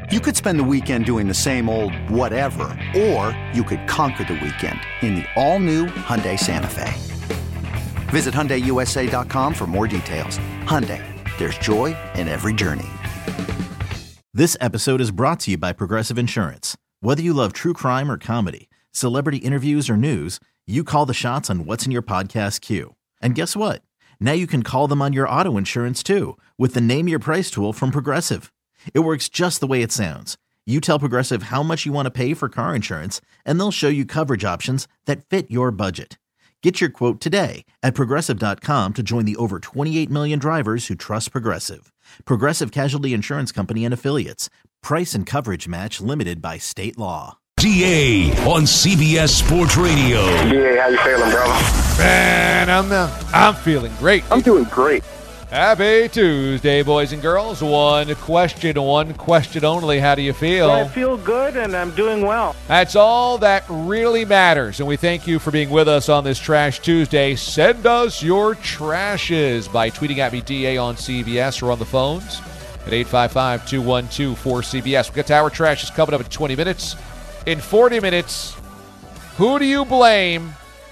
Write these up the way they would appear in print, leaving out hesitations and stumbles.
You could spend the weekend doing the same old whatever, or you could conquer the weekend in the all-new Hyundai Santa Fe. Visit HyundaiUSA.com for more details. Hyundai, there's joy in every journey. This episode is brought to you by Progressive Insurance. Whether you love true crime or comedy, celebrity interviews or news, you call the shots on what's in your podcast queue. And guess what? Now you can call them on your auto insurance too with the Name Your Price tool from Progressive. It works just the way it sounds. You tell Progressive how much you want to pay for car insurance, and they'll show you coverage options that fit your budget. Get your quote today at Progressive.com to join the over 28 million drivers who trust Progressive. Progressive Casualty Insurance Company and Affiliates. Price and coverage match limited by state law. DA on CBS Sports Radio. DA, how you feeling, brother? Man, I'm feeling great. I'm doing great. Happy Tuesday, boys and girls. One question only. How do you feel? I feel good, and I'm doing well. That's all that really matters, and we thank you for being with us on this Trash Tuesday. Send us your trashes by tweeting at me, DA on CBS, or on the phones at 855-212-4CBS. We'll get to our trashes coming up in 20 minutes. In 40 minutes, who do you blame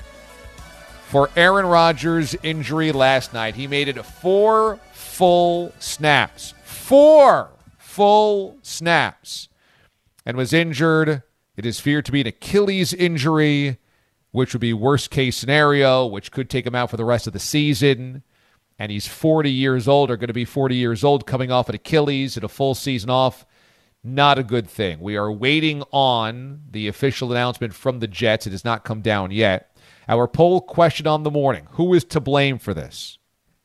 for Aaron Rodgers' injury last night? He made it 4 full snaps. 4 full snaps. And was injured. It is feared to be an Achilles injury, which would be worst case scenario, which could take him out for the rest of the season. And he's 40 years old, or going to be 40 years old, coming off an Achilles and a full season off. Not a good thing. We are waiting on the official announcement from the Jets. It has not come down yet. Our poll question on the morning: who is to blame for this?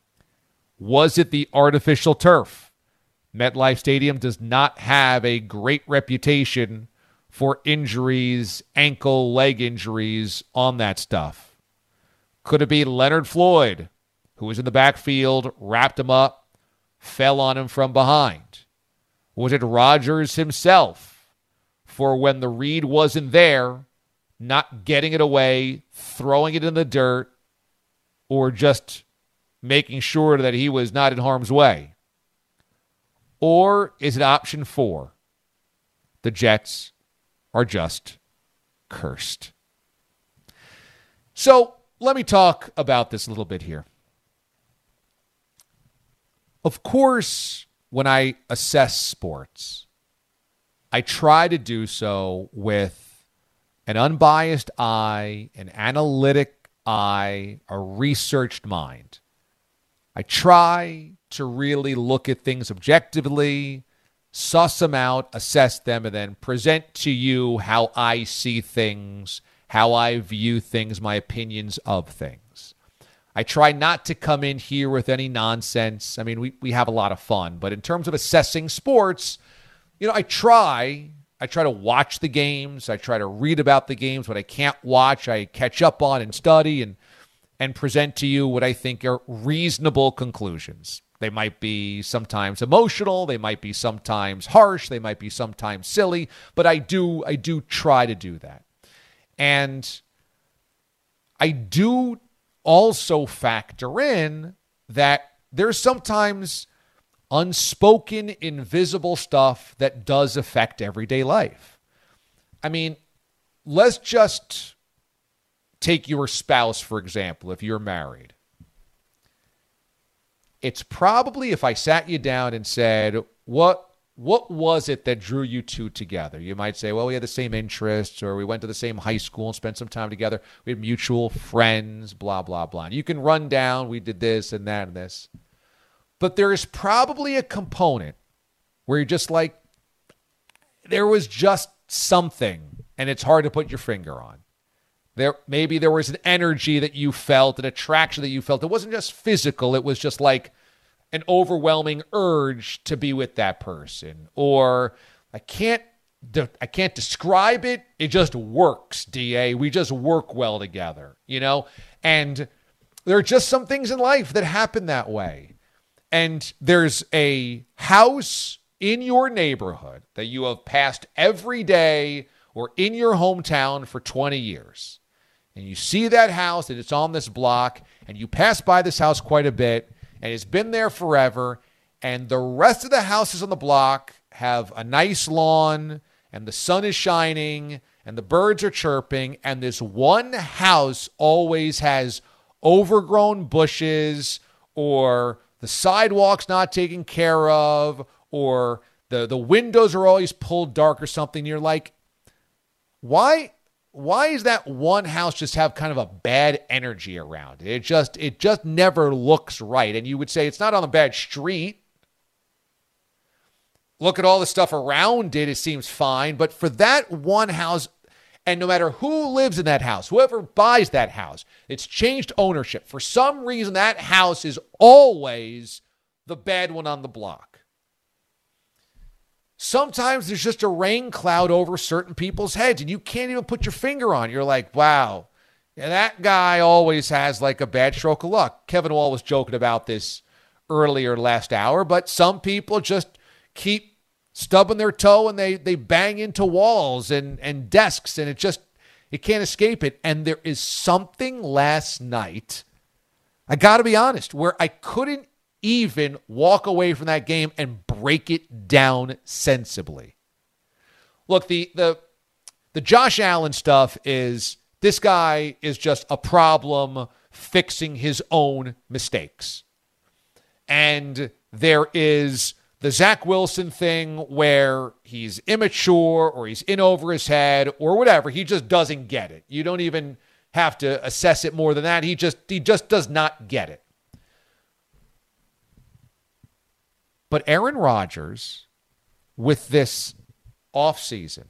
Was it the artificial turf? MetLife Stadium does not have a great reputation for injuries, ankle, leg injuries on that stuff. Could it be Leonard Floyd, who was in the backfield, wrapped him up, fell on him from behind? Was it Rodgers himself for when the read wasn't there, not getting it away, throwing it in the dirt, or just making sure that he was not in harm's way? Or is it option 4? The Jets are just cursed. So let me talk about this a little bit here. Of course, when I assess sports, I try to do so with an unbiased eye, an analytic eye, a researched mind. I try to really look at things objectively, suss them out, assess them, and then present to you how I see things, how I view things, my opinions of things. I try not to come in here with any nonsense. I mean, we have a lot of fun, but in terms of assessing sports, I try to watch the games. I try to read about the games. What I can't watch, I catch up on and study and present to you what I think are reasonable conclusions. They might be sometimes emotional. They might be sometimes harsh. They might be sometimes silly, but I do try to do that. And I do also factor in that there's sometimes unspoken, invisible stuff that does affect everyday life. I mean, let's just take your spouse, for example, if you're married. It's probably, if I sat you down and said, what was it that drew you two together? You might say, well, we had the same interests, or we went to the same high school and spent some time together. We had mutual friends, blah, blah, blah. And you can run down, we did this and that and this. But there is probably a component where you're just like, there was just something, and it's hard to put your finger on. Maybe there was an energy that you felt, an attraction that you felt. It wasn't just physical. It was just like an overwhelming urge to be with that person. Or I can't describe it. It just works, DA. We just work well together, And there are just some things in life that happen that way. And there's a house in your neighborhood that you have passed every day or in your hometown for 20 years. And you see that house and it's on this block, and you pass by this house quite a bit, and it's been there forever, and the rest of the houses on the block have a nice lawn and the sun is shining and the birds are chirping, and this one house always has overgrown bushes, or the sidewalk's not taken care of, or the windows are always pulled dark or something. You're like, why is that one house just have kind of a bad energy around it? It just never looks right. And you would say it's not on a bad street. Look at all the stuff around it. It seems fine. But for that one house, and no matter who lives in that house, whoever buys that house, it's changed ownership. For some reason, that house is always the bad one on the block. Sometimes there's just a rain cloud over certain people's heads, and you can't even put your finger on it. You're like, wow, yeah, that guy always has like a bad stroke of luck. Kevin Wall was joking about this earlier last hour, but some people just keep stubbing their toe and they bang into walls and desks, and it can't escape it. And there is something last night, I got to be honest, where I couldn't even walk away from that game and break it down sensibly. Look, the Josh Allen stuff is, this guy is just a problem fixing his own mistakes. And there is the Zach Wilson thing where he's immature or he's in over his head or whatever. He just doesn't get it. You don't even have to assess it more than that. He just does not get it. But Aaron Rodgers, with this offseason,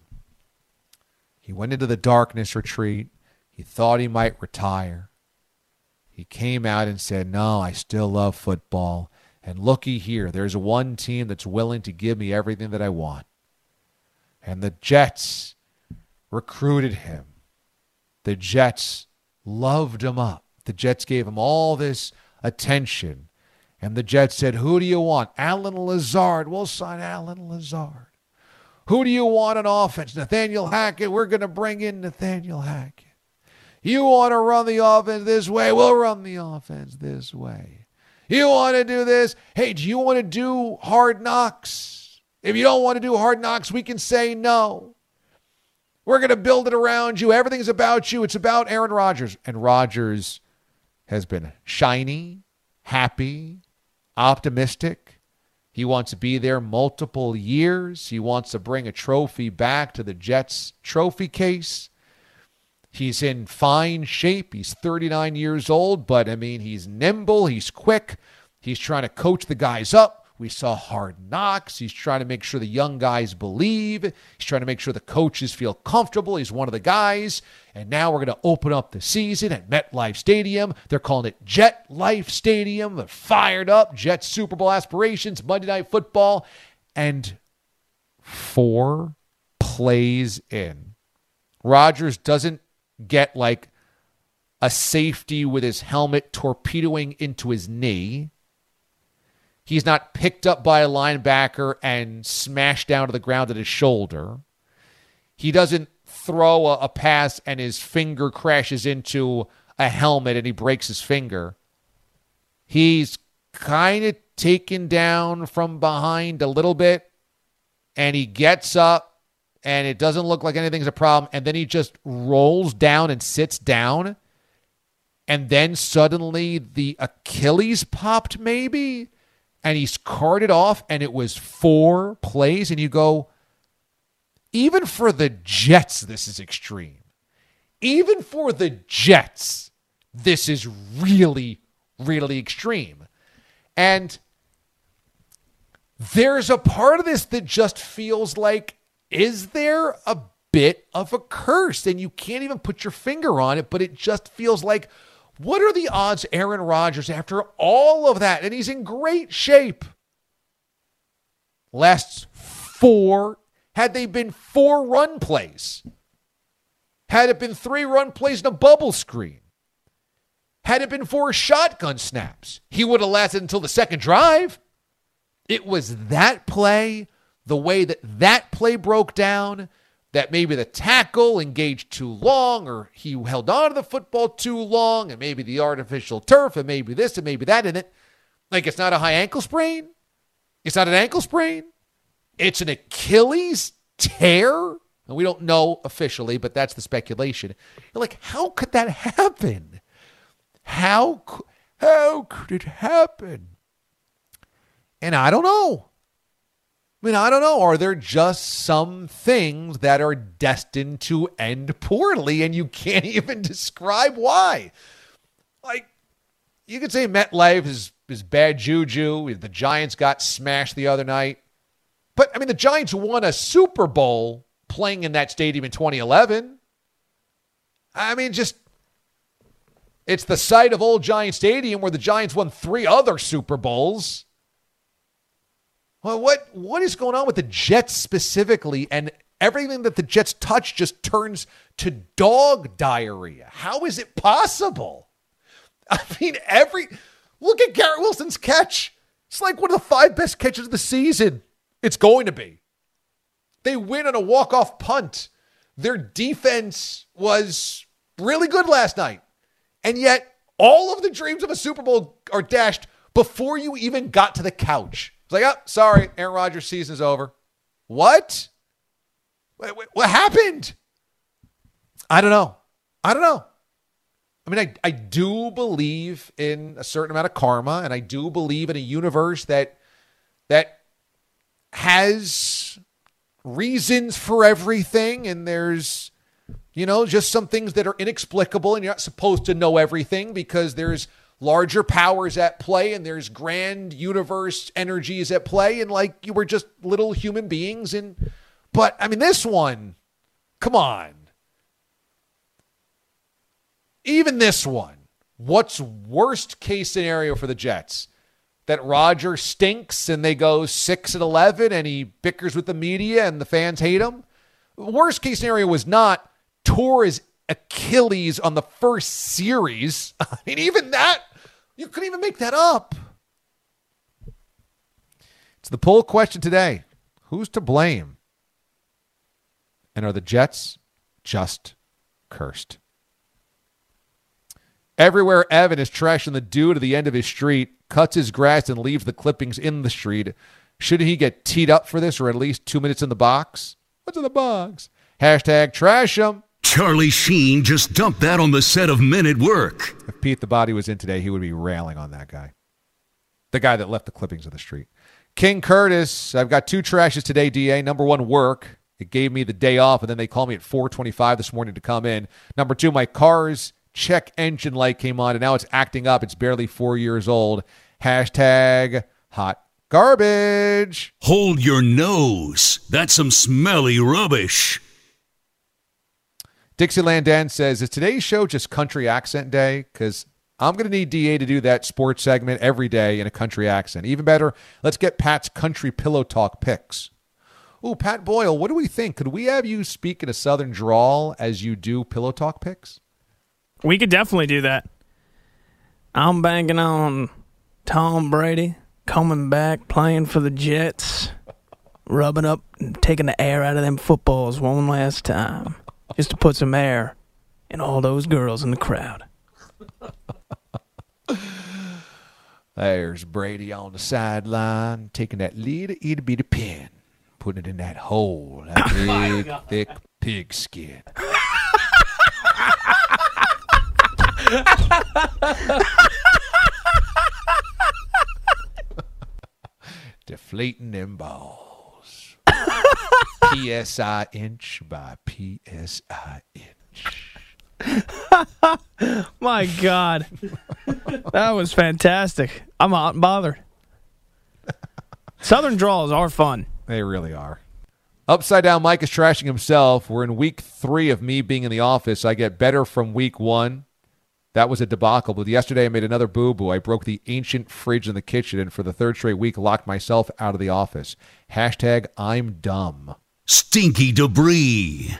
he went into the darkness retreat. He thought he might retire. He came out and said, no, I still love football. And looky here, there's one team that's willing to give me everything that I want. And the Jets recruited him. The Jets loved him up. The Jets gave him all this attention. And the Jets said, who do you want? Allen Lazard. We'll sign Allen Lazard. Who do you want on offense? Nathaniel Hackett. We're going to bring in Nathaniel Hackett. You want to run the offense this way? We'll run the offense this way. You want to do this? Hey, do you want to do Hard Knocks? If you don't want to do Hard Knocks, we can say no. We're going to build it around you. Everything's about you. It's about Aaron Rodgers. And Rodgers has been shiny, happy, optimistic. He wants to be there multiple years. He wants to bring a trophy back to the Jets trophy case. He's in fine shape. He's 39 years old, but he's nimble. He's quick. He's trying to coach the guys up. We saw Hard Knocks. He's trying to make sure the young guys believe. He's trying to make sure the coaches feel comfortable. He's one of the guys. And now we're going to open up the season at MetLife Stadium. They're calling it Jet Life Stadium. They're fired up. Jets Super Bowl aspirations, Monday Night Football. And 4 plays in, Rodgers doesn't get like a safety with his helmet torpedoing into his knee. He's not picked up by a linebacker and smashed down to the ground at his shoulder. He doesn't throw a pass and his finger crashes into a helmet and he breaks his finger. He's kind of taken down from behind a little bit, and he gets up, and it doesn't look like anything's a problem, and then he just rolls down and sits down, and then suddenly the Achilles popped maybe, and he's carted off, and it was 4 plays, and you go, even for the Jets, this is extreme. Even for the Jets, this is really, really extreme. And there's a part of this that just feels like, is there a bit of a curse? And you can't even put your finger on it, but it just feels like, what are the odds Aaron Rodgers, after all of that, and he's in great shape, last 4, had they been 4 run plays, had it been 3 run plays in a bubble screen, had it been 4 shotgun snaps, he would have lasted until the second drive. It was that play, the way that play broke down, that maybe the tackle engaged too long, or he held on to the football too long, and maybe the artificial turf, and maybe this, and maybe that in it. Like, it's not a high ankle sprain. It's not an ankle sprain. it's an Achilles tear. And we don't know officially, but that's the speculation. You're like, how could that happen? How could it happen? And I don't know. I don't know. Are there just some things that are destined to end poorly and you can't even describe why? Like, you could say MetLife is bad juju. The Giants got smashed the other night. But, the Giants won a Super Bowl playing in that stadium in 2011. It's the site of Old Giant Stadium where the Giants won 3 other Super Bowls. Well, what is going on with the Jets specifically? And everything that the Jets touch just turns to dog diarrhea. How is it possible? Look at Garrett Wilson's catch. It's like one of the 5 best catches of the season. It's going to be. They win on a walk-off punt. Their defense was really good last night. And yet, all of the dreams of a Super Bowl are dashed before you even got to the couch. It's like, oh, sorry, Aaron Rodgers' season is over. What? What happened? I don't know. I do believe in a certain amount of karma, and I do believe in a universe that has reasons for everything, and there's, just some things that are inexplicable, and you're not supposed to know everything because there's larger powers at play, and there's grand universe energies at play, and you were just little human beings. But this one, come on. Even this one, what's worst case scenario for the Jets? That Rodgers stinks and they go 6-11 and he bickers with the media and the fans hate him? Worst case scenario was not tore his Achilles on the first series. Even that, you couldn't even make that up. It's the poll question today. Who's to blame? And are the Jets just cursed? Everywhere Evan is trashing the dude at the end of his street, cuts his grass and leaves the clippings in the street. Shouldn't he get teed up for this or at least 2 minutes in the box? What's in the box? Hashtag trash him. Charlie Sheen just dumped that on the set of Men at Work. If Pete the Body was in today, he would be railing on that guy. The guy that left the clippings of the street. King Curtis, I've got 2 trashes today, DA. Number 1, work. It gave me the day off, and then they called me at 4:25 this morning to come in. Number 2, my car's check engine light came on, and now it's acting up. It's barely 4 years old. Hashtag hot garbage. Hold your nose. That's some smelly rubbish. Dixieland Dan says, is today's show just country accent day? Because I'm going to need DA to do that sports segment every day in a country accent. Even better, let's get Pat's country pillow talk picks. Ooh, Pat Boyle, what do we think? Could we have you speak in a southern drawl as you do pillow talk picks? We could definitely do that. I'm banking on Tom Brady coming back, playing for the Jets, rubbing up and taking the air out of them footballs one last time, just to put some air in all those girls in the crowd. There's Brady on the sideline, taking that little itty-bitty pin, putting it in that hole, that big, thick pig skin. Deflating them balls. PSI inch by PSI inch. My God. That was fantastic. I'm hot and bothered. Southern draws are fun. They really are. Upside Down Mike is trashing himself. We're in week 3 of me being in the office. I get better from week 1. That was a debacle. But yesterday I made another boo-boo. I broke the ancient fridge in the kitchen and for the 3rd straight week locked myself out of the office. Hashtag I'm dumb. Stinky debris.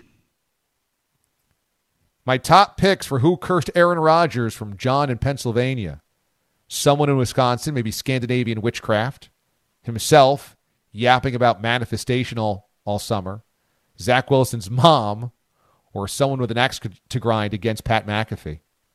My top picks for who cursed Aaron Rodgers from John in Pennsylvania. Someone in Wisconsin, maybe Scandinavian witchcraft. Himself, yapping about manifestation all summer. Zach Wilson's mom, or someone with an axe to grind against Pat McAfee.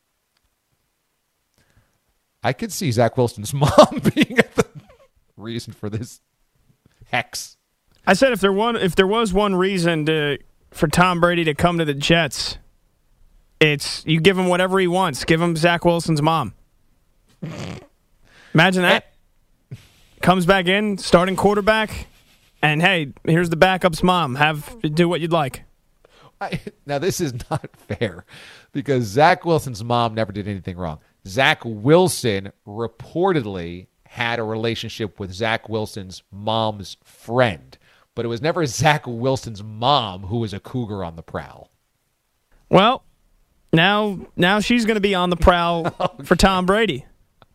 I could see Zach Wilson's mom being the reason for this hex. I said if there was one reason for Tom Brady to come to the Jets, it's you give him whatever he wants. Give him Zach Wilson's mom. Imagine that. Comes back in, starting quarterback, and hey, here's the backup's mom. Do what you'd like. Now, this is not fair because Zach Wilson's mom never did anything wrong. Zach Wilson reportedly had a relationship with Zach Wilson's mom's friend, but it was never Zach Wilson's mom who was a cougar on the prowl. Well, now she's going to be on the prowl for Tom Brady.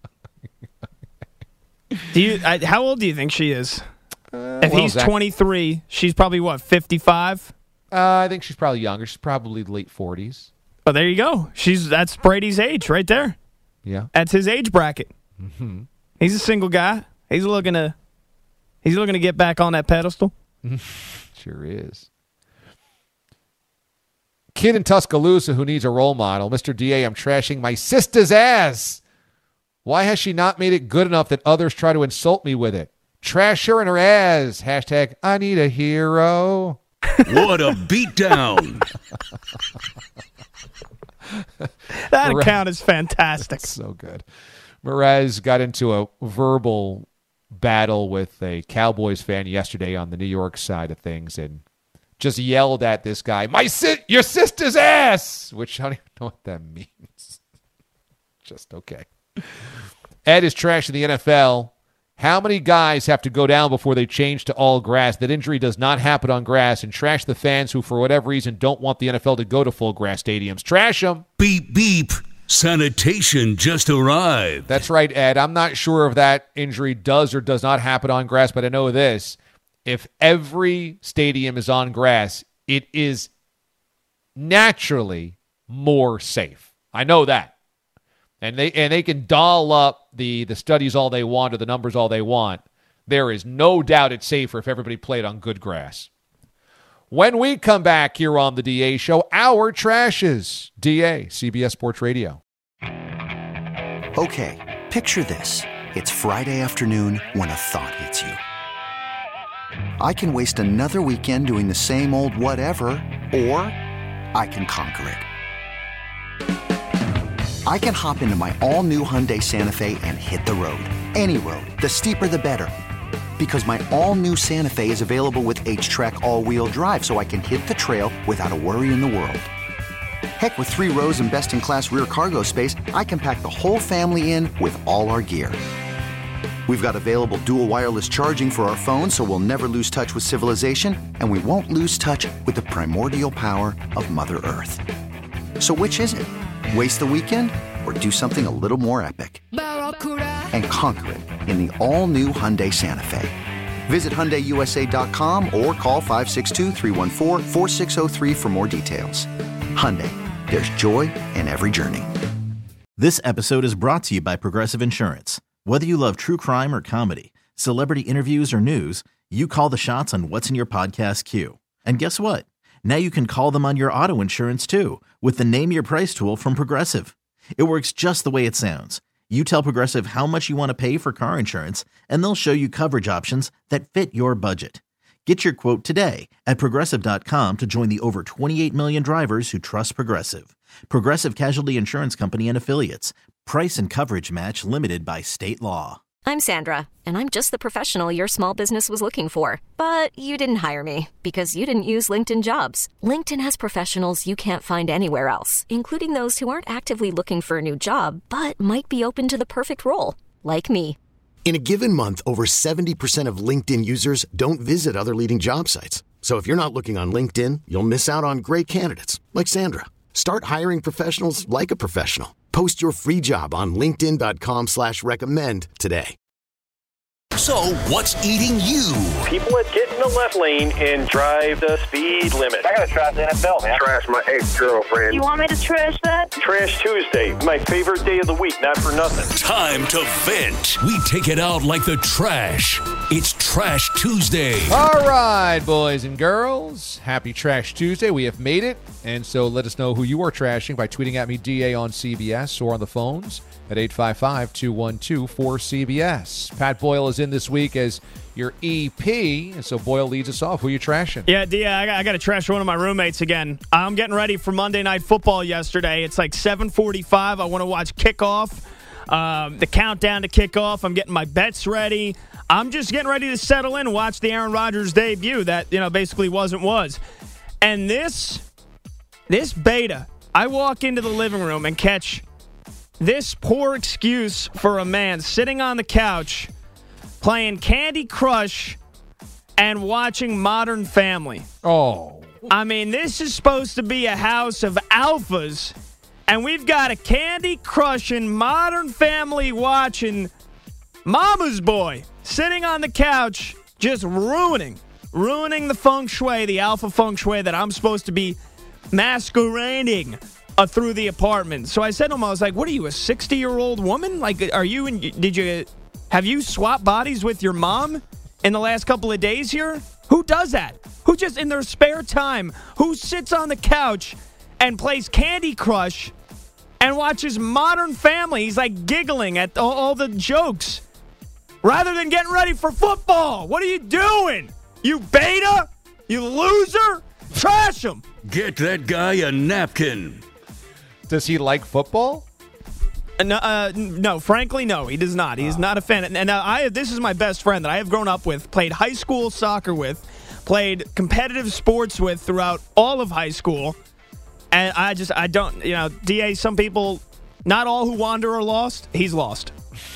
How old do you think she is? If he's 23, she's probably, 55? I think she's probably younger. She's probably late 40s. Oh, there you go. That's Brady's age right there. Yeah. That's his age bracket. Mm-hmm. He's a single guy. He's looking to get back on that pedestal. Sure is. Kid in Tuscaloosa who needs a role model. Mr. DA, I'm trashing my sister's ass. Why has she not made it good enough that others try to insult me with it? Trash her in her ass. Hashtag I need a hero. What a beatdown. That account is fantastic. So good. Mraz got into a verbal battle with a Cowboys fan yesterday on the New York side of things and just yelled at this guy, your sister's ass, which I don't even know what that means. Just okay. Ed is trashing the NFL. How many guys have to go down before they change to all grass? That injury does not happen on grass, and trash the fans who, for whatever reason, don't want the NFL to go to full grass stadiums. Trash them. Beep, beep. Sanitation just arrived. That's right, Ed. I'm not sure if that injury does or does not happen on grass, but I know this. If every stadium is on grass, it is naturally more safe. I know that. And they can doll up the studies all they want or the numbers all they want. There is no doubt it's safer if everybody played on good grass. When we come back here on the DA Show, our trashes. DA, CBS Sports Radio. Okay, picture this. It's Friday afternoon when a thought hits you. I can waste another weekend doing the same old whatever, or I can conquer it. I can hop into my all-new Hyundai Santa Fe and hit the road. Any road. The steeper, the better. Because my all-new Santa Fe is available with H-Track all-wheel drive, so I can hit the trail without a worry in the world. Heck, with 3 rows and best-in-class rear cargo space, I can pack the whole family in with all our gear. We've got available dual wireless charging for our phones, so we'll never lose touch with civilization, and we won't lose touch with the primordial power of Mother Earth. So which is it? Waste the weekend or do something a little more epic? And conquer it in the all-new Hyundai Santa Fe. Visit HyundaiUSA.com or call 562-314-4603 for more details. Hyundai, there's joy in every journey. This episode is brought to you by Progressive Insurance. Whether you love true crime or comedy, celebrity interviews or news, you call the shots on what's in your podcast queue. And guess what? Now you can call them on your auto insurance too with the Name Your Price tool from Progressive. It works just the way it sounds. You tell Progressive how much you want to pay for car insurance, and they'll show you coverage options that fit your budget. Get your quote today at Progressive.com to join the over 28 million drivers who trust Progressive. Progressive Casualty Insurance Company and Affiliates. Price and coverage match limited by state law. I'm Sandra, and I'm just the professional your small business was looking for. But you didn't hire me because you didn't use LinkedIn Jobs. LinkedIn has professionals you can't find anywhere else, including those who aren't actively looking for a new job, but might be open to the perfect role, like me. In a given month, over 70% of LinkedIn users don't visit other leading job sites. So if you're not looking on LinkedIn, you'll miss out on great candidates like Sandra. Start hiring professionals like a professional. Post your free job on linkedin.com/recommend today. So, what's eating you? People that get in the left lane and drive the speed limit. I gotta trash the NFL, man. Trash my ex-girlfriend. You want me to trash that? Trash Tuesday, my favorite day of the week, not for nothing. Time to vent. We take it out like the trash. It's Trash Tuesday. All right, boys and girls. Happy Trash Tuesday. We have made it. And so let us know who you are trashing by tweeting at me, DA on CBS, or on the phones at 855-212-4CBS. Pat Boyle is comes in this week as your EP. And so Boyle leads us off. Who are you trashing? Yeah, I got to trash one of my roommates again. I'm getting ready for Monday Night Football yesterday. It's like 7:45. I want to watch kickoff, the countdown to kickoff. I'm getting my bets ready. I'm just getting ready to settle in and watch the Aaron Rodgers debut that, basically was. And this beta, I walk into the living room and catch this poor excuse for a man sitting on the couch playing Candy Crush and watching Modern Family. Oh. I mean, this is supposed to be a house of alphas, and we've got a Candy Crushing, Modern Family watching Mama's boy sitting on the couch just ruining the feng shui, the alpha feng shui that I'm supposed to be masquerading through the apartment. So I said to him, I was like, what are you, a 60-year-old woman? Like, have you swapped bodies with your mom in the last couple of days here? Who does that? Who just, in their spare time, who sits on the couch and plays Candy Crush and watches Modern Family? He's like giggling at all the jokes rather than getting ready for football. What are you doing? You beta? You loser? Trash him. Get that guy a napkin. Does he like football? No, frankly, no, he does not. He's not a fan. And this is my best friend that I have grown up with, played high school soccer with, played competitive sports with throughout all of high school. And I don't, DA, some people, not all who wander are lost. He's lost.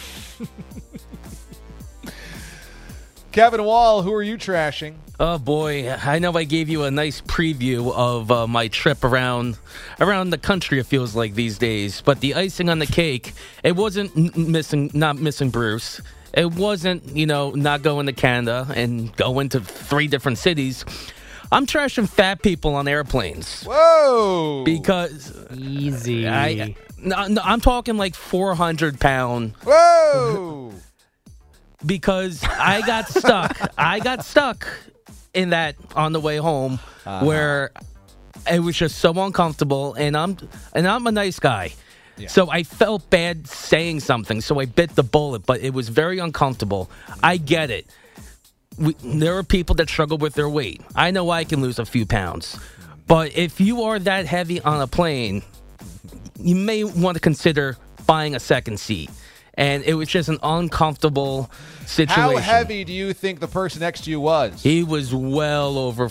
Kevin Wall, who are you trashing? Oh, boy. I know I gave you a nice preview of my trip around the country, it feels like, these days. But the icing on the cake, it wasn't not missing Bruce. It wasn't, not going to Canada and going to 3 different cities. I'm trashing fat people on airplanes. Whoa! Because... Easy. I'm talking like 400-pound... Whoa! Because I got stuck. I got stuck in that on the way home where it was just so uncomfortable, and I'm a nice guy. Yeah. So I felt bad saying something, so I bit the bullet, but it was very uncomfortable. I get it. There are people that struggle with their weight. I know I can lose a few pounds. But if you are that heavy on a plane, you may want to consider buying a second seat. And it was just an uncomfortable situation. How heavy do you think the person next to you was? He was well over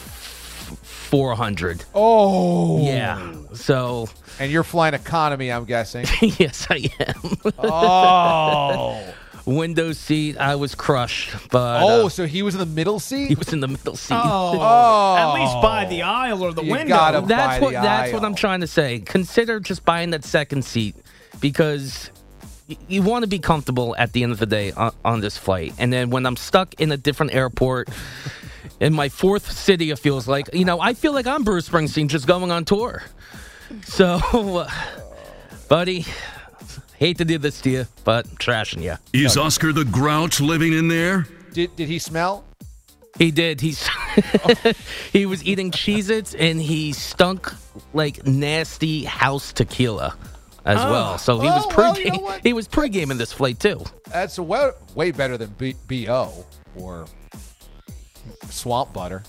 400. Oh. Yeah. So. And you're flying economy, I'm guessing. Yes, I am. Oh. Window seat, I was crushed. But so he was in the middle seat? He was in the middle seat. Oh. At least by the aisle or the window. That's what I'm trying to say. Consider just buying that second seat, because you want to be comfortable at the end of the day on this flight. And then when I'm stuck in a different airport in my 4th city, it feels like, I feel like I'm Bruce Springsteen just going on tour. So, buddy, hate to do this to you, but trashing you. Is Oscar the Grouch living in there? Did he smell? He did. He was eating Cheez-Its, and he stunk like nasty house tequila as well. So he was pre-game. He was pre-gaming this flight too. That's way better than BO or swamp butter.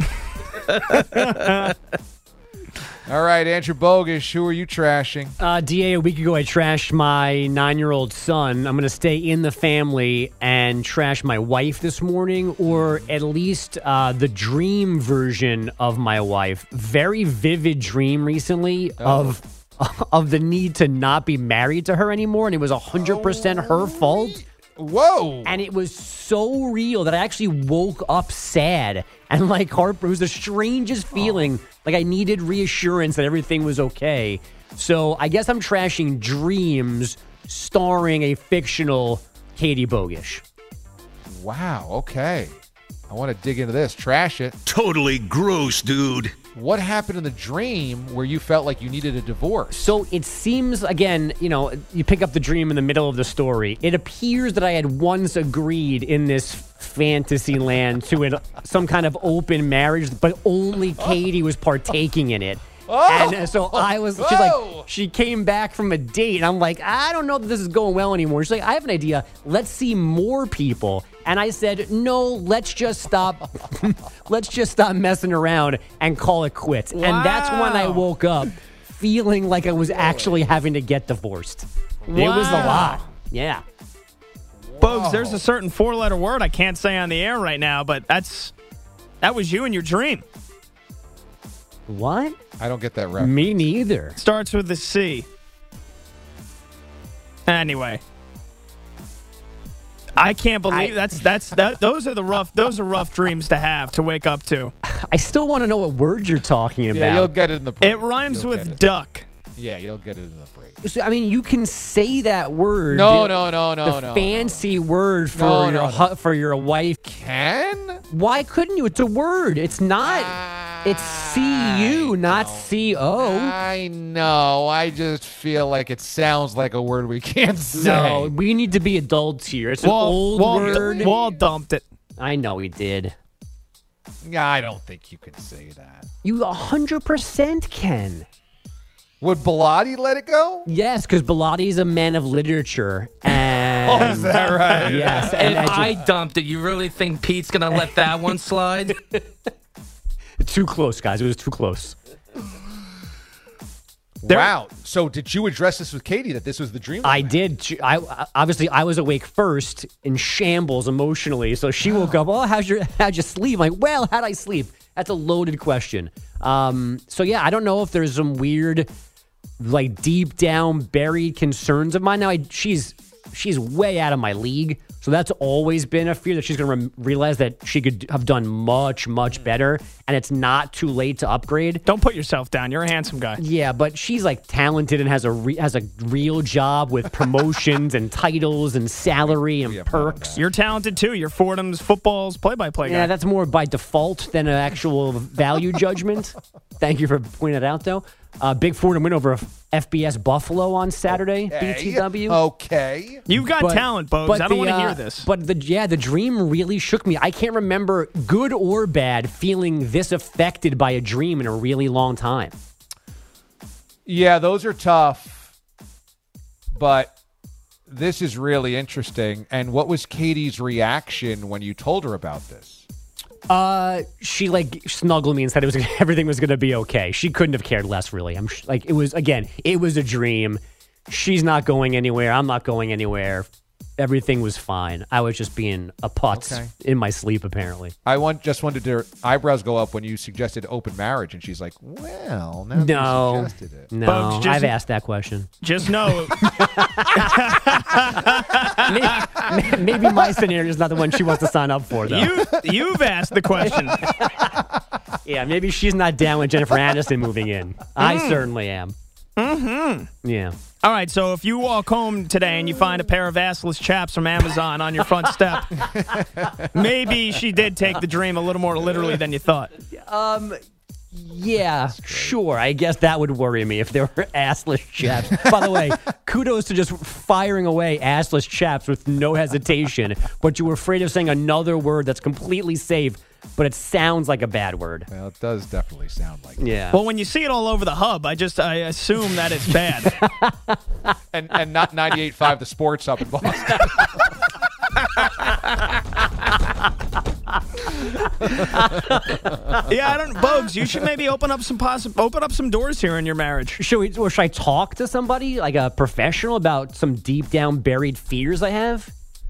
All right, Andrew Bogish, who are you trashing? DA, a week ago I trashed my 9-year-old son. I'm going to stay in the family and trash my wife this morning, or at least the dream version of my wife. Very vivid dream recently of the need to not be married to her anymore, and it was 100% her fault. Whoa. And it was so real that I actually woke up sad and heartbroken. It was the strangest feeling. Like I needed reassurance that everything was okay. So I guess I'm trashing dreams starring a fictional Katie Bogish. Wow, okay. I want to dig into this. Trash it. Totally gross, dude. What happened in the dream where you felt like you needed a divorce? So it seems, again, you pick up the dream in the middle of the story. It appears that I had once agreed in this fantasy land to some kind of open marriage, but only Katie was partaking in it. And so she came back from a date, and I'm like, I don't know that this is going well anymore. She's like, I have an idea. Let's see more people. And I said, no, let's just stop. Let's just stop messing around and call it quits. Wow. And that's when I woke up feeling like I was actually having to get divorced. It was a lot. Yeah. Bogues, there's a certain 4-letter word I can't say on the air right now, but that was you in your dream. What? I don't get that reference. Me neither. Starts with a C. Anyway. I can't believe those are rough dreams to have, to wake up to. I still want to know what word you're talking about. Yeah, you'll get it in the break. It rhymes with duck. Yeah, you'll get it in the break. So, I mean, you can say that word. No. The fancy word for your wife. Can? Why couldn't you? It's a word. It's not. It's C-U, not C-O. I know. I just feel like it sounds like a word we can't say. No, we need to be adults here. It's an old word. Wall dumped it. I know he did. Yeah, I don't think you can say that. You 100% can. Would Bilotti let it go? Yes, because Bilotti is a man of literature. And is that right? Yes. And I dumped it. You really think Pete's going to let that one slide? Too close, guys. It was too close. Wow. So did you address this with Katie, that this was the dream? I did. Obviously, I was awake first, in shambles emotionally. So she woke up, how'd you sleep? I'm like, well, how'd I sleep? That's a loaded question. So, yeah, I don't know if there's some weird, like, deep down buried concerns of mine. Now, she's way out of my league. So that's always been a fear that she's going to realize that she could have done much, much better, and it's not too late to upgrade. Don't put yourself down. You're a handsome guy. Yeah, but she's like talented and has a real job with promotions and titles and salary and perks. You're talented too. You're Fordham's football's play-by-play guy. Yeah, that's more by default than an actual value judgment. Thank you for pointing that out, though. Big Fordham win over FBS Buffalo on Saturday. BTW. Okay. You've got talent, Bogues. I don't want to hear this. But the dream really shook me. I can't remember, good or bad, feeling this affected by a dream in a really long time. Yeah, those are tough. But this is really interesting. And what was Katie's reaction when you told her about this? She snuggled me and said everything was going to be okay. She couldn't have cared less, really. It was a dream. She's not going anywhere. I'm not going anywhere. Everything was fine. I was just being a putz in my sleep, apparently. I just wanted her eyebrows go up when you suggested open marriage, and she's like, well, now you suggested it. No, Bogues, I've asked that question. Just know. Maybe my scenario is not the one she wants to sign up for, though. You've asked the question. Yeah, maybe she's not down with Jennifer Aniston moving in. I certainly am. Mm-hmm. Yeah. All right, so if you walk home today and you find a pair of assless chaps from Amazon on your front step, maybe she did take the dream a little more literally than you thought. Yeah, sure. I guess that would worry me if there were assless chaps. By the way, kudos to just firing away assless chaps with no hesitation, but you were afraid of saying another word that's completely safe, but it sounds like a bad word. Well, it does definitely sound like it. Yeah. Well, when you see it all over the hub, I assume that it's bad. and not 98.5 The Sports Hub in Boston. Yeah, Bogues, you should maybe open up some doors here in your marriage. Should I talk to somebody, like a professional, about some deep down buried fears I have?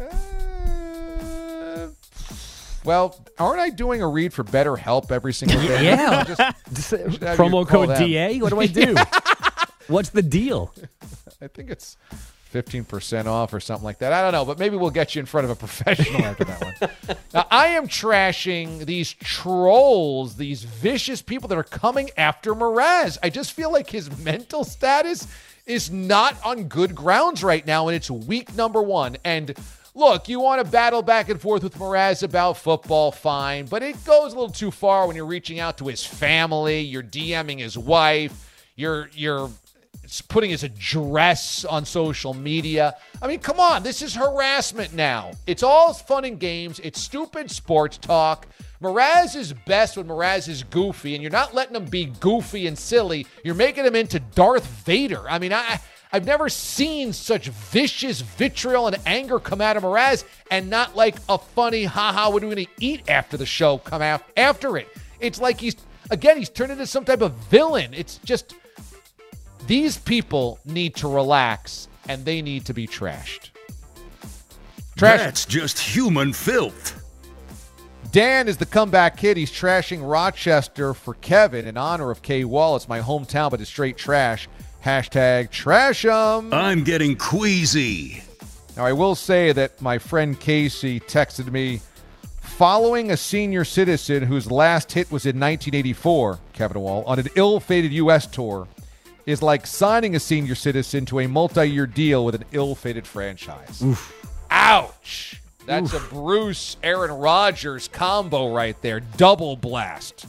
Well, aren't I doing a read for BetterHelp every single day? Yeah. Promo code them. DA? What do I do? What's the deal? I think it's 15% off or something like that. I don't know, but maybe we'll get you in front of a professional after that one. Now, I am trashing these trolls, these vicious people that are coming after Mraz. I just feel like his mental status is not on good grounds right now, and it's week number 1. And look, you want to battle back and forth with Mraz about football, fine, but it goes a little too far when you're reaching out to his family, you're DMing his wife, you're putting his address on social media. I mean, come on, this is harassment now. It's all fun and games. It's stupid sports talk. Mraz is best when Mraz is goofy, and you're not letting him be goofy and silly. You're making him into Darth Vader. I mean, I've never seen such vicious vitriol and anger come out of Mraz, and not like a funny, haha, what are we going to eat after the show come out after it. It's like he's turned into some type of villain. It's just, these people need to relax, and they need to be trashed. That's just human filth. Dan is the comeback kid. He's trashing Rochester for Kevin in honor of K. Wall. It's my hometown, but it's straight trash. Hashtag trash 'em. I'm getting queasy. Now, I will say that my friend Casey texted me, following a senior citizen whose last hit was in 1984, Kevin Wall, on an ill-fated U.S. tour, is like signing a senior citizen to a multi-year deal with an ill-fated franchise. Oof. Ouch. That's a Bruce Aaron Rodgers combo right there. Double blast.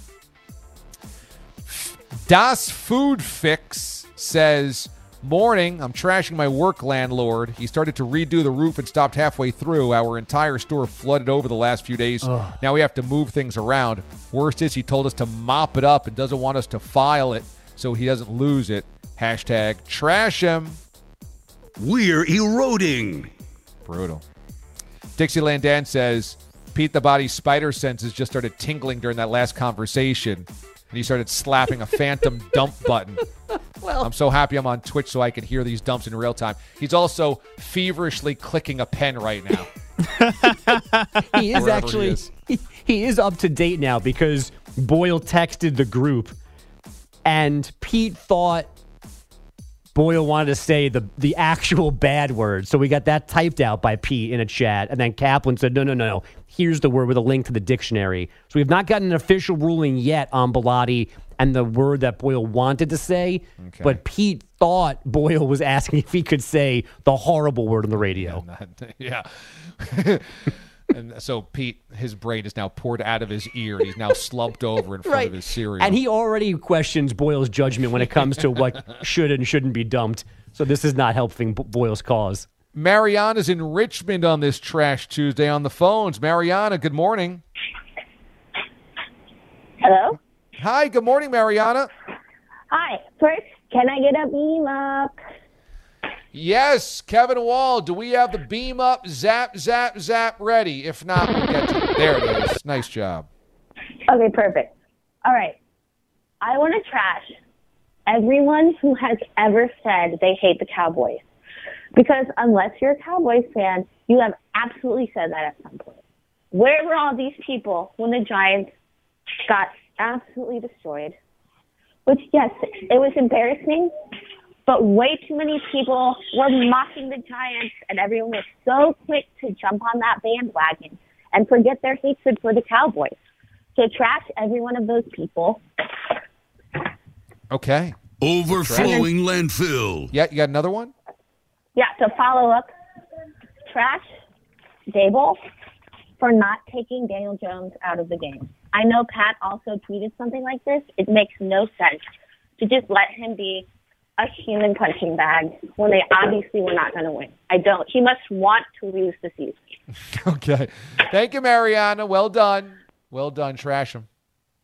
Das Food Fix says, morning, I'm trashing my work landlord. He started to redo the roof and stopped halfway through. Our entire store flooded over the last few days. Ugh. Now we have to move things around. Worst is he told us to mop it up and doesn't want us to file it so he doesn't lose it. Hashtag trash him. We're eroding. Brutal. Dixieland Dan says, Pete the Body's spider senses just started tingling during that last conversation, and he started slapping a phantom dump button. Well, I'm so happy I'm on Twitch so I can hear these dumps in real time. He's also feverishly clicking a pen right now. He is actually, he is up to date now because Boyle texted the group, and Pete thought Boyle wanted to say the actual bad word, so we got that typed out by Pete in a chat, and then Kaplan said, no, here's the word with a link to the dictionary. So we have not gotten an official ruling yet on Bilotti and the word that Boyle wanted to say, but Pete thought Boyle was asking if he could say the horrible word on the radio. Yeah. And so Pete, his brain is now poured out of his ear, and he's now slumped over in front of his cereal. And he already questions Boyle's judgment when it comes to what should and shouldn't be dumped. So this is not helping Boyle's cause. Mariana's in Richmond on this Trash Tuesday on the phones. Mariana, good morning. Hello? Hi, good morning, Mariana. Hi. First, can I get a beam up? Yes, Kevin Wall, do we have the beam up, zap, zap, zap ready? If not, we'll get to it. There it is. Nice job. Okay, perfect. All right. I want to trash everyone who has ever said they hate the Cowboys. Because unless you're a Cowboys fan, you have absolutely said that at some point. Where were all these people when the Giants got absolutely destroyed? Which, yes, it was embarrassing. But way too many people were mocking the Giants, and everyone was so quick to jump on that bandwagon and forget their hatred for the Cowboys. So trash every one of those people. Okay. Overflowing landfill. Yeah, you got another one? Yeah, to follow up, trash Dable for not taking Daniel Jones out of the game. I know Pat also tweeted something like this. It makes no sense to just let him be a human punching bag when they obviously were not going to win. I don't. He must want to lose the season. Okay. Thank you, Mariana. Well done. Well done. Trash him.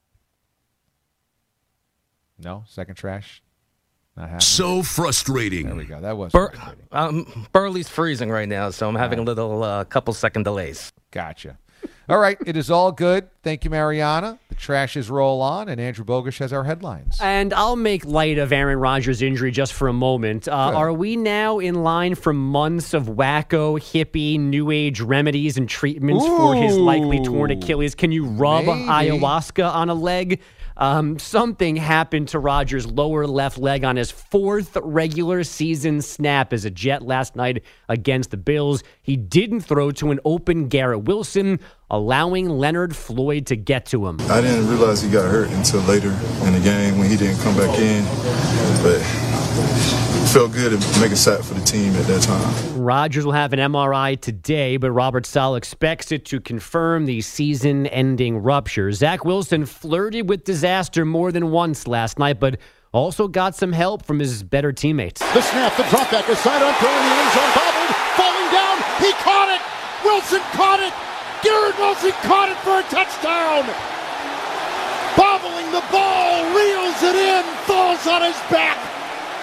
No? Second trash? Not happening. So frustrating. There we go. That was frustrating. Burley's freezing right now, so I'm having a little couple second delays. Gotcha. All right. It is all good. Thank you, Mariana. The trashes roll on, and Andrew Bogusch has our headlines. And I'll make light of Aaron Rodgers' injury just for a moment. Are we now in line for months of wacko, hippie, new age remedies and treatments for his likely torn Achilles? Can you rub ayahuasca on a leg? Something happened to Rodgers' lower left leg on his fourth regular season snap as a Jet last night against the Bills. He didn't throw to an open Garrett Wilson, allowing Leonard Floyd to get to him. I didn't realize he got hurt until later in the game when he didn't come back in, but it felt good to make a sack for the team at that time. Rodgers will have an MRI today, but Robert Saleh expects it to confirm the season-ending rupture. Zach Wilson flirted with disaster more than once last night, but also got some help from his better teammates. The snap, the drop back is sidearm throwing the end zone, bobbled, falling down, he caught it! Wilson caught it! Garrett Wilson caught it for a touchdown! Bobbling the ball, reels it in, falls on his back.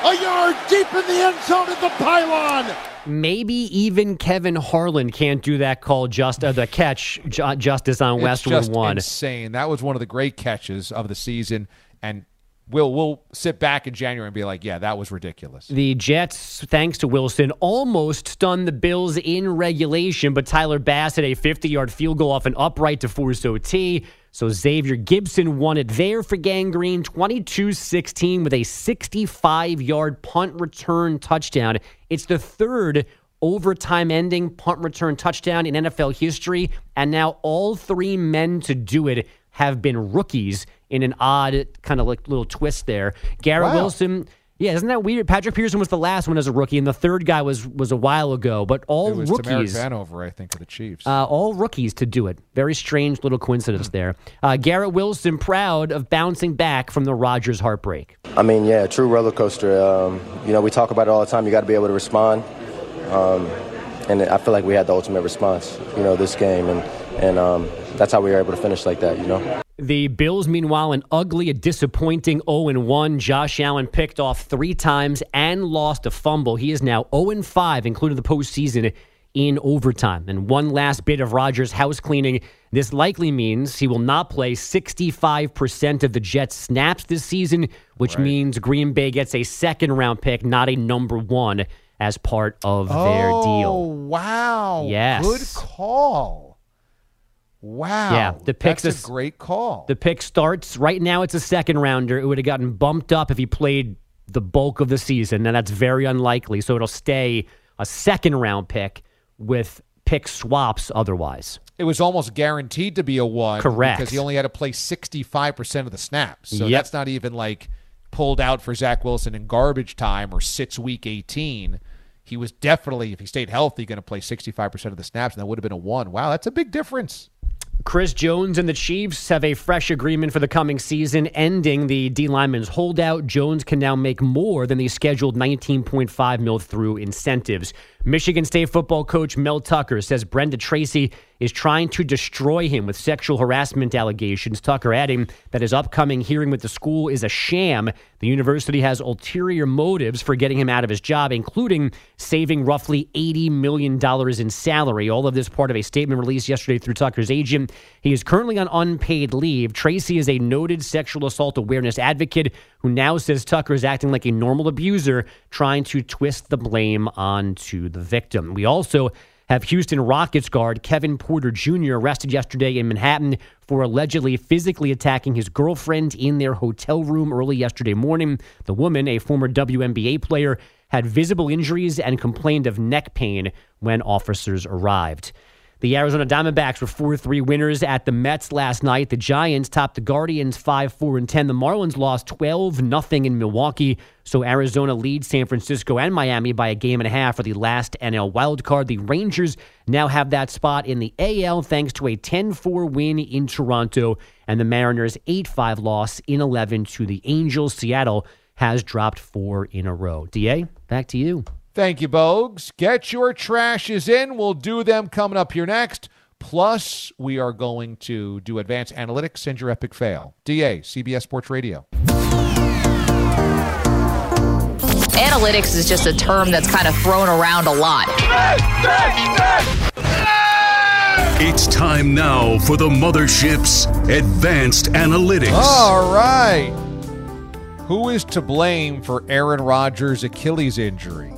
a yard deep in the end zone at the pylon. Maybe even Kevin Harlan can't do that call, the catch justice on Westwood just 1. Insane. That was one of the great catches of the season, and we'll sit back in January and be like, yeah, that was ridiculous. The Jets, thanks to Wilson, almost stunned the Bills in regulation, but Tyler Bass had a 50-yard field goal off an upright to force OT. So Xavier Gibson won it there for Gangrene, 22-16 with a 65-yard punt return touchdown. It's the third overtime-ending punt return touchdown in NFL history, and now all three men to do it have been rookies in an odd kind of like little twist there. Garrett Wilson... Yeah, isn't that weird? Patrick Peterson was the last one as a rookie, and the third guy was a while ago. But all it was rookies, Tamarick Vanover, I think, of the Chiefs. All rookies to do it. Very strange little coincidence there. Garrett Wilson proud of bouncing back from the Rodgers heartbreak. I mean, yeah, true roller coaster. We talk about it all the time. You got to be able to respond, and I feel like we had the ultimate response. This game, and that's how we were able to finish like that. The Bills, meanwhile, an ugly, a disappointing 0-1. Josh Allen picked off 3 times and lost a fumble. He is now 0-5, including the postseason, in overtime. And one last bit of Rodgers' house cleaning. This likely means he will not play 65% of the Jets' snaps this season, which means Green Bay gets a second-round pick, not a number 1, as part of their deal. Oh, wow. Yes. Good call. Wow. Yeah, that's a great call. The pick starts. Right now it's a second rounder. It would have gotten bumped up if he played the bulk of the season, and that's very unlikely. So it'll stay a second round pick with pick swaps otherwise. It was almost guaranteed to be a 1. Correct. Because he only had to play 65% of the snaps. So that's not even like pulled out for Zach Wilson in garbage time or sits week 18. He was definitely, if he stayed healthy, going to play 65% of the snaps, and that would have been a 1. Wow, that's a big difference. Chris Jones and the Chiefs have a fresh agreement for the coming season, ending the D lineman's holdout. Jones can now make more than the scheduled $19.5 million through incentives. Michigan State football coach Mel Tucker says Brenda Tracy is trying to destroy him with sexual harassment allegations. Tucker adding that his upcoming hearing with the school is a sham. The university has ulterior motives for getting him out of his job, including saving roughly $80 million in salary. All of this part of a statement released yesterday through Tucker's agent. He is currently on unpaid leave. Tracy is a noted sexual assault awareness advocate who now says Tucker is acting like a normal abuser, trying to twist the blame onto the victim. We also have Houston Rockets guard Kevin Porter Jr. arrested yesterday in Manhattan for allegedly physically attacking his girlfriend in their hotel room early yesterday morning. The woman, a former WNBA player, had visible injuries and complained of neck pain when officers arrived. The Arizona Diamondbacks were 4-3 winners at the Mets last night. The Giants topped the Guardians 5-4-10. The Marlins lost 12-0 in Milwaukee. So Arizona leads San Francisco and Miami by a game and a half for the last NL wildcard. The Rangers now have that spot in the AL thanks to a 10-4 win in Toronto. And the Mariners' 8-5 loss in 11 to the Angels. Seattle has dropped 4 in a row. DA, back to you. Thank you, Bogues. Get your trashes in. We'll do them coming up here next. Plus, we are going to do advanced analytics and your epic fail. DA, CBS Sports Radio. Analytics is just a term that's kind of thrown around a lot. It's time now for the Mothership's Advanced Analytics. All right. Who is to blame for Aaron Rodgers' Achilles injury?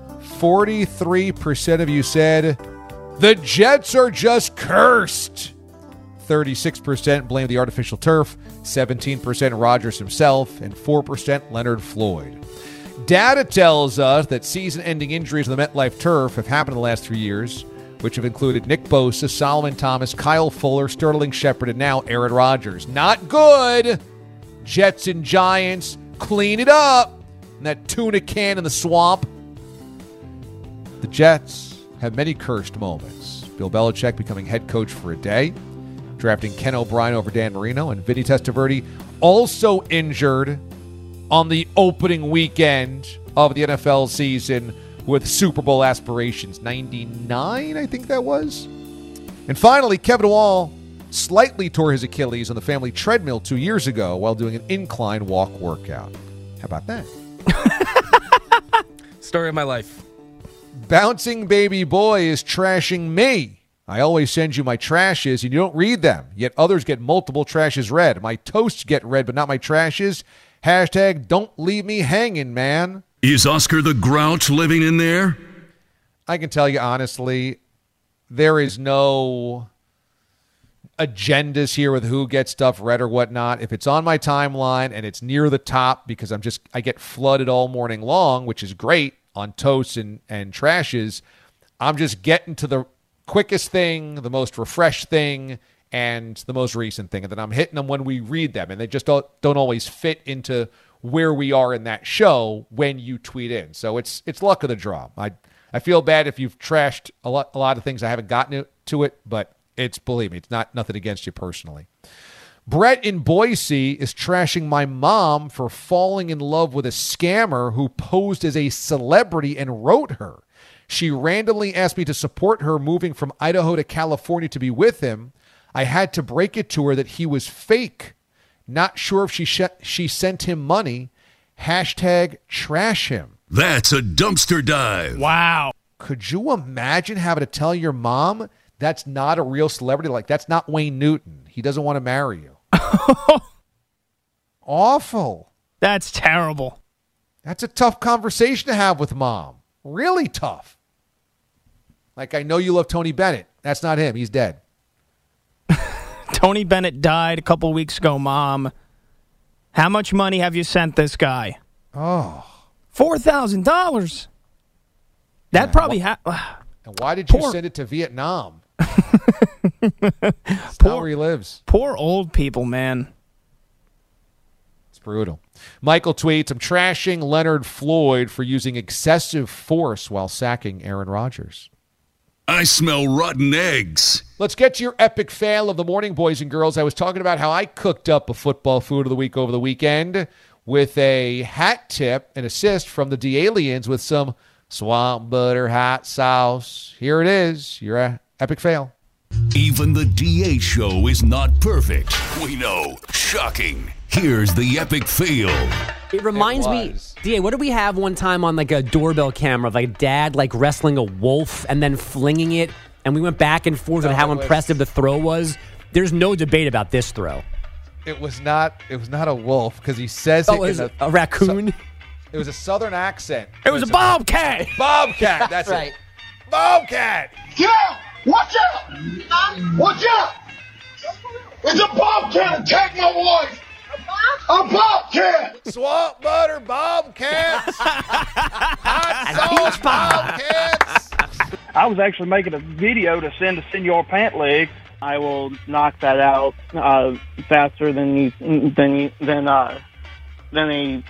43% of you said the Jets are just cursed. 36% blame the artificial turf, 17% Rodgers himself, and 4% Leonard Floyd. Data tells us that season-ending injuries on the MetLife turf have happened in the last 3 years, which have included Nick Bosa, Solomon Thomas, Kyle Fuller, Sterling Shepard, and now Aaron Rodgers. Not good. Jets and Giants, clean it up. And that tuna can in the swamp. The Jets have many cursed moments. Bill Belichick becoming head coach for a day, drafting Ken O'Brien over Dan Marino, and Vinny Testaverde also injured on the opening weekend of the NFL season with Super Bowl aspirations. 99, I think that was. And finally, Kevin Wall slightly tore his Achilles on the family treadmill 2 years ago while doing an incline walk workout. How about that? Story of my life. Bouncing baby boy is trashing me. I always send you my trashes, and you don't read them. Yet others get multiple trashes read. My toasts get read, but not my trashes. Hashtag don't leave me hanging, man. Is Oscar the Grouch living in there? I can tell you honestly, there is no agendas here with who gets stuff read or whatnot. If it's on my timeline and it's near the top because I get flooded all morning long, which is great on toasts and trashes, I'm just getting to the quickest thing, the most refreshed thing, and the most recent thing. And then I'm hitting them when we read them. And they just don't always fit into where we are in that show when you tweet in. So it's luck of the draw. I feel bad if you've trashed a lot of things. I haven't gotten to it, but believe me, it's nothing against you personally. Brett in Boise is trashing my mom for falling in love with a scammer who posed as a celebrity and wrote her. She randomly asked me to support her moving from Idaho to California to be with him. I had to break it to her that he was fake. Not sure if she sent him money. Hashtag trash him. That's a dumpster dive. Wow. Could you imagine having to tell your mom that's not a real celebrity? Like, that's not Wayne Newton. He doesn't want to marry you. Awful. That's terrible. That's a tough conversation to have with mom. Really tough. Like, I know you love Tony Bennett. That's not him. He's dead. Tony Bennett died a couple weeks ago, Mom. How much money have you sent this guy? Oh. $4,000. That probably And why did you send it to Vietnam? That's not where he lives. Poor old people, man. It's brutal. Michael tweets, I'm trashing Leonard Floyd for using excessive force while sacking Aaron Rodgers. I smell rotten eggs. Let's get to your epic fail of the morning, boys and girls. I was talking about how I cooked up a football food of the week over the weekend with a hat tip and assist from the D-Aliens with some swamp butter hot sauce. Here it is, your epic fail. Even the DA show is not perfect. We know. Shocking. Here's the epic fail. It reminds me, DA, what did we have one time on like a doorbell camera of like dad like wrestling a wolf and then flinging it, and we went back and forth on how impressive the throw was? There's no debate about this throw. It was not a wolf because he says it was in a raccoon. It was a southern accent. It was a bobcat. Bobcat. That's right. Bobcat. Get out! Watch out! Watch out! It's a bobcat! Attack my wife! A bobcat! Swamp butter bobcats! Hot sauce bobcats! I was actually making a video to send to Senor Pant Leg. I will knock that out faster than a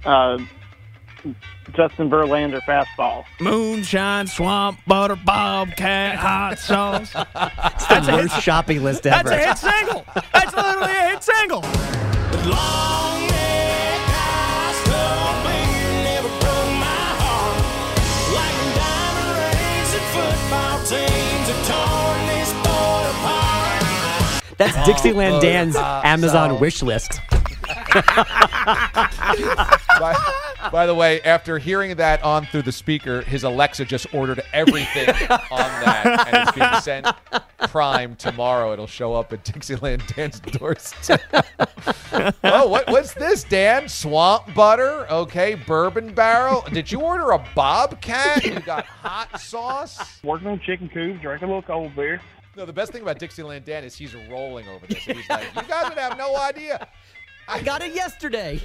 Justin Verlander fastball. Moonshine, swamp butter, bobcat, hot sauce. That's the worst shopping list ever. That's a hit single. That's literally a hit single. Long neck, high skull, bleeding, never broke my heart. Like when diamond rings and football teams have torn this boy apart. That's Dixieland Dan's Amazon wish list. By the way, after hearing that on through the speaker, his Alexa just ordered everything on that, and it's being sent Prime tomorrow. It'll show up at Dixieland Dan's doorstep. Oh, what's this, Dan? Swamp butter? Okay, bourbon barrel. Did you order a bobcat? You got hot sauce? Working on chicken coops, drinking a little cold beer. No, the best thing about Dixieland Dan is he's rolling over this. And he's like, you guys would have no idea. I got it yesterday.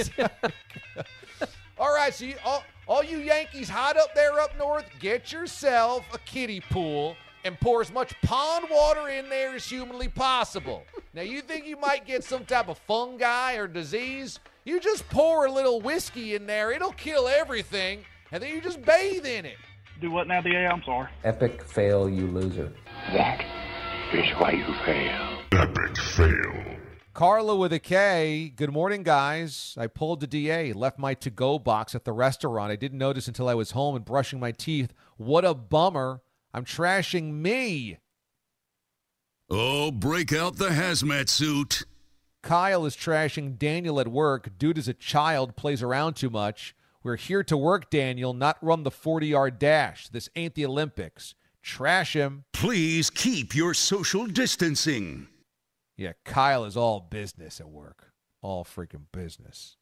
All right, so all you Yankees hot up there up north, get yourself a kiddie pool and pour as much pond water in there as humanly possible. Now, you think you might get some type of fungi or disease? You just pour a little whiskey in there. It'll kill everything, and then you just bathe in it. Do what now, DA? I'm sorry. Epic fail, you loser. That is why you fail. Epic fail. Carla with a K. Good morning, guys. I pulled the DA, left my to-go box at the restaurant. I didn't notice until I was home and brushing my teeth. What a bummer. I'm trashing me. Oh, break out the hazmat suit. Kyle is trashing Daniel at work. Dude is a child, plays around too much. We're here to work, Daniel, not run the 40-yard dash. This ain't the Olympics. Trash him. Please keep your social distancing. Yeah, Kyle is all business at work. All freaking business.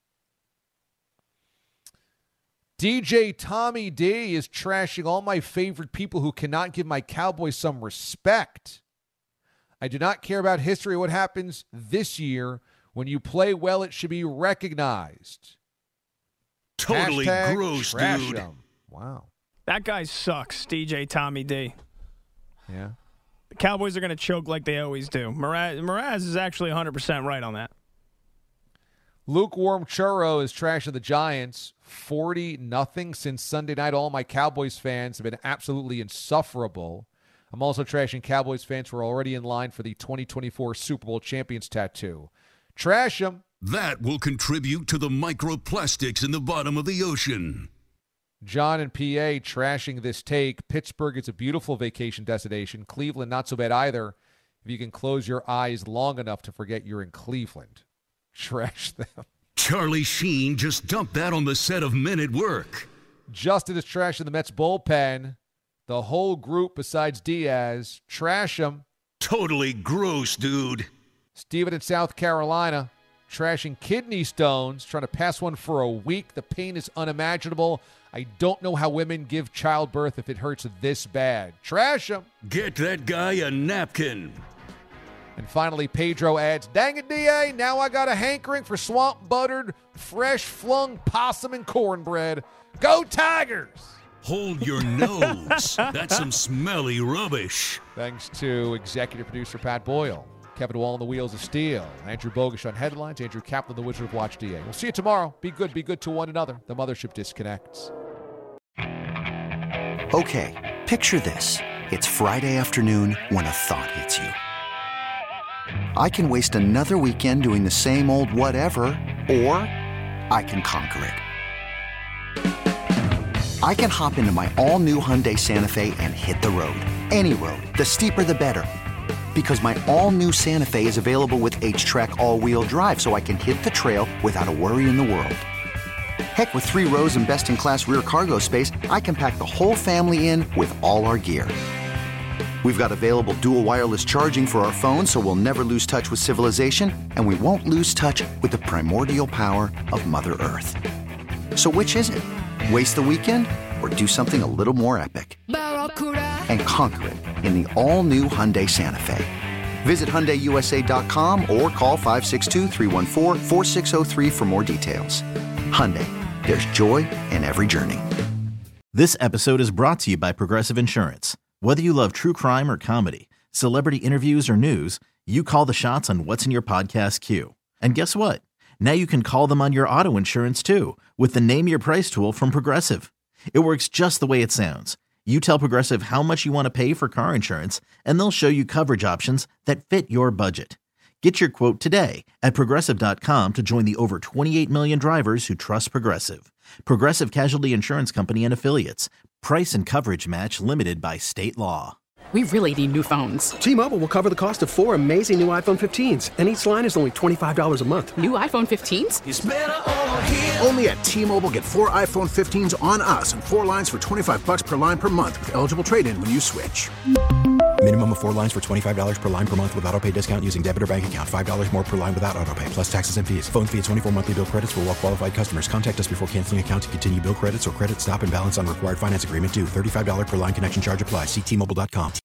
DJ Tommy D is trashing all my favorite people who cannot give my Cowboys some respect. I do not care about history or what happens this year. When you play well, it should be recognized. Totally Hashtag gross, trash dude. him. Wow. That guy sucks, DJ Tommy D. Yeah. The Cowboys are going to choke like they always do. Mraz is actually 100% right on that. Lukewarm Churro is trashing the Giants 40-0 since Sunday night. All my Cowboys fans have been absolutely insufferable. I'm also trashing Cowboys fans who are already in line for the 2024 Super Bowl champions tattoo. Trash them. That will contribute to the microplastics in the bottom of the ocean. John and PA trashing this take. Pittsburgh is a beautiful vacation destination. Cleveland, not so bad either, if you can close your eyes long enough to forget you're in Cleveland. Trash them. Charlie Sheen just dumped that on the set of Men at Work. Justin is trashing the Mets bullpen. The whole group besides Diaz. Trash them. Totally gross, dude. Steven in South Carolina. Trashing kidney stones. Trying to pass one for a week. The pain is unimaginable. I don't know how women give childbirth if it hurts this bad. Trash them. Get that guy a napkin. And finally, Pedro adds, dang it, D.A., now I got a hankering for swamp-buttered, fresh-flung possum and cornbread. Go Tigers! Hold your nose. That's some smelly rubbish. Thanks to executive producer Pat Boyle, Kevin Wall on the Wheels of Steel, Andrew Bogish on Headlines, Andrew Kaplan, the Wizard of Watch DA. We'll see you tomorrow. Be good to one another. The Mothership disconnects. Okay, picture this. It's Friday afternoon when a thought hits you. I can waste another weekend doing the same old whatever, or I can conquer it. I can hop into my all-new Hyundai Santa Fe and hit the road. Any road. The steeper, the better. Because my all-new Santa Fe is available with H-Track all-wheel drive, so I can hit the trail without a worry in the world. Heck, with 3 rows and best-in-class rear cargo space, I can pack the whole family in with all our gear. We've got available dual wireless charging for our phones, so we'll never lose touch with civilization, and we won't lose touch with the primordial power of Mother Earth. So which is it? Waste the weekend or do something a little more epic? And conquer it in the all-new Hyundai Santa Fe. Visit HyundaiUSA.com or call 562-314-4603 for more details. Hyundai, there's joy in every journey. This episode is brought to you by Progressive Insurance. Whether you love true crime or comedy, celebrity interviews or news, you call the shots on what's in your podcast queue. And guess what? Now you can call them on your auto insurance too with the Name Your Price tool from Progressive. It works just the way it sounds. You tell Progressive how much you want to pay for car insurance, and they'll show you coverage options that fit your budget. Get your quote today at Progressive.com to join the over 28 million drivers who trust Progressive. Progressive Casualty Insurance Company and Affiliates. Price and coverage match limited by state law. We really need new phones. T-Mobile will cover the cost of 4 amazing new iPhone 15s, and each line is only $25 a month. New iPhone 15s? It's better over here. Only at T-Mobile, get 4 iPhone 15s on us and 4 lines for $25 per line per month with eligible trade-in when you switch. Minimum of 4 lines for $25 per line per month with auto pay discount using debit or bank account. $5 more per line without auto pay, plus taxes and fees. Phone fee at 24 monthly bill credits for well-qualified customers. Contact us before canceling account to continue bill credits or credit stop and balance on required finance agreement due. $35 per line connection charge applies. See T-Mobile.com.